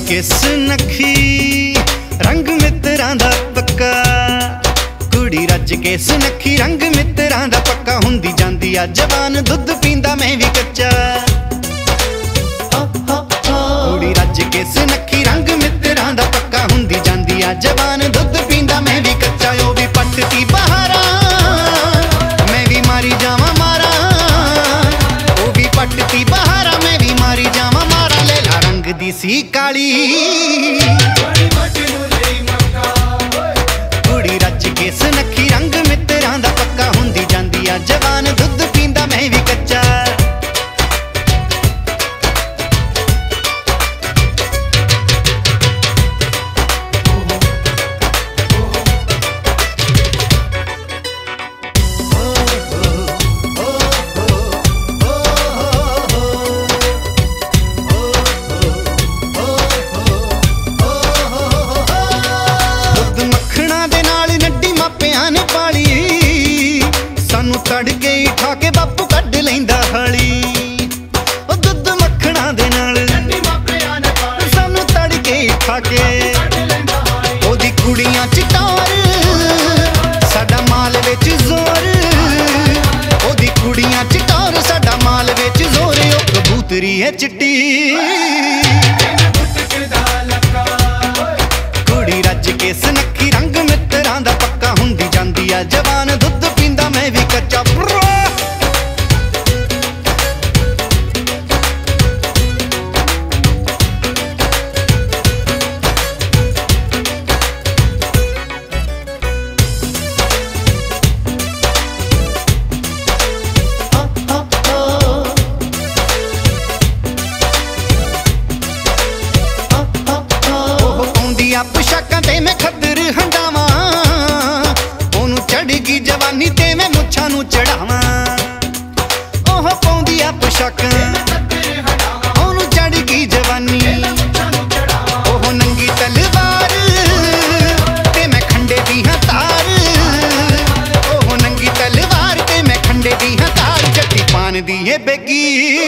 के सुनखी रंग मित्रां दा पक्का, कुड़ी रज के सुनखी रंग मित्रां दा पक्का। हुंदी जांदी आ जवान दुध पींदा मैं भी कच्चा, कुड़ी रज के सुनखी रंग मित्रां दा पक्का। हुंदी जांदी आ जवान दुध पींदा मैं भी कच्चा। ओ भी पटती बहारा मैं भी मारी जावां मारा, ओ भी पटती बहारा मैं भी मारी जावां मारा। लेला रंग दी सी काली कुड़ी रज के सुनखी रंग मित्रां दा पक्का। हुंदी जांदी आ जवान दुध पींदा मैं भी कच्चा। तड़के ठा के बापू कढ लैंदा हली, ओ दुध मक्खणा दे नाल सानू तड़के ठा के। ओदी कुड़ियां चिटार साडा माल विच जोर, ओदी कुड़ियां चिटार साडा माल विच जोर। ओ कबूतरी है चिट्टी कुड़ी रज के सुनखी रंग मित्रां दा पक्का। हुंदी जांदी आ जवान दुध पींदा मैं भी कच्चा। पोशाकां ते मैं खद्दर हंडावां, ओनू चढ़गी जवानी ते मैं मुच्छां नू चढ़ावां। ओह पाउंदी आ पोशाकां ओनू चढ़गी जवानी, ओह नंगी तलवार ते मैं खंडे दी हां तार, ओह नंगी तलवार ते मैं खंडे दी हां तार। जट्टी पान दी है बेगी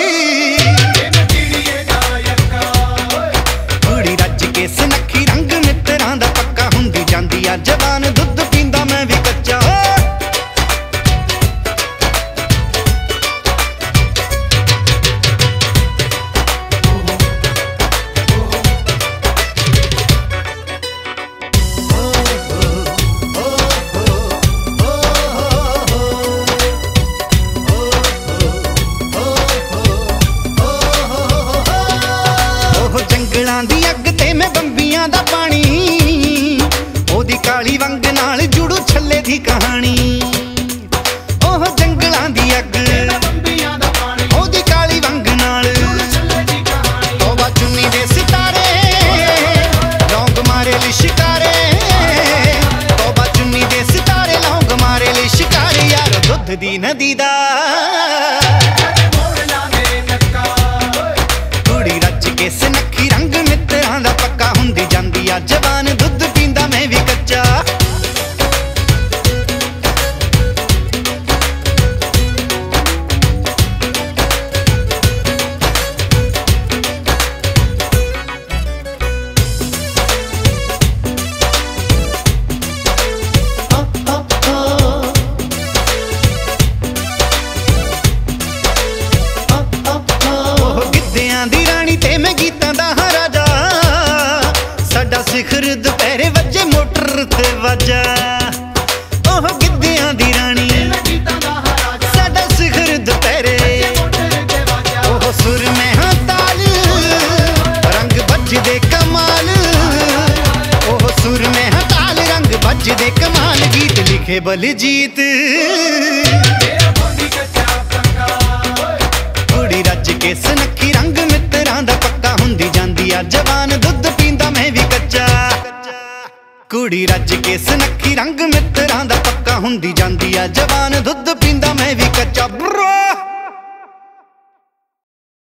कुड़ी रज के सुनखी रंग मित्रां दा पक्का। हुंदी जांदी आ जवान दुध पींदा मैं भी कच्चा। जंगलां दी अग ते मैं बंबियां दा पानी, ओदी काली वंग नाल जुड़ू छल्ले दी कहानी। ओह जंगलां दी अग ओदी काली वंग नाल तौबा चुन्नी दे सितारे लौंग मारे लिशकारे, तौबा चुन्नी दे सितारे लौंग मारे लिशकारे। यार दुध दी नदी दा कुड़ी रज के सुनखी रंग मित्रां दा पक्का। हुंदी जांदी आ जवान दुध पींदा मैं भी कच्चा। दी रानी ते मैं गीतां दा हां राजा, साडा सिखर दुपहरे वजे मोटर ते वजा। ओह गिद्धियां दी रानी साडा सिखर दुपहरे, ओह सुर में हां ताल रंग बजदे कमाल, ओह सुर में हां ताल रंग बजदे कमाल। गीत लिखे बलजीत कुड़ी रज के सुनखी रंग मित्रां दा पक्का। हुंदी जांदी आ जवान दुध पींदा मैं भी कच्चा, कुड़ी रज के सुनखी रंग मित्रां दा पक्का। हुंदी जांदी आ जवान दुध पींदा मैं भी कच्चा।